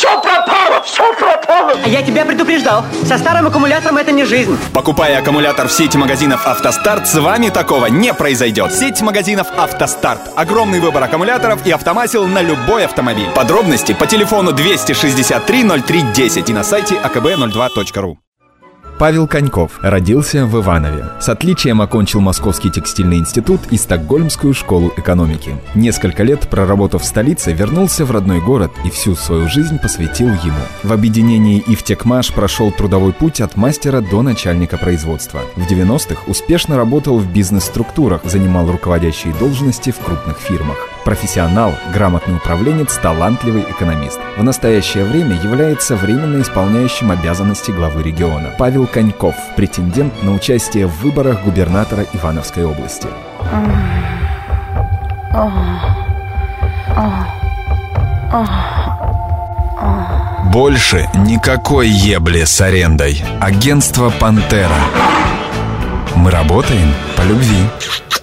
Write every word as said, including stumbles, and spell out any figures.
Все пропало, все пропало. Я тебя предупреждал. Со старым аккумулятором это не жизнь. Покупая аккумулятор в сети магазинов «АвтоСтарт», с вами такого не произойдет. Сеть магазинов «АвтоСтарт». Огромный выбор аккумуляторов и автомасел на любой автомобиль. Подробности по телефону двести шестьдесят три ноль три десять и на сайте а ка бэ ноль два точка ру. Павел Коньков родился в Иванове. С отличием окончил Московский текстильный институт и Стокгольмскую школу экономики. Несколько лет проработав в столице, вернулся в родной город и всю свою жизнь посвятил ему. В объединении «Ивтекмаш» прошел трудовой путь от мастера до начальника производства. В девяностых успешно работал в бизнес-структурах, занимал руководящие должности в крупных фирмах. Профессионал, грамотный управленец, талантливый экономист. В настоящее время является временно исполняющим обязанности главы региона. Павел Коньков, претендент на участие в выборах губернатора Ивановской области. Больше никакой ебли с арендой. Агентство «Пантера». Мы работаем по любви.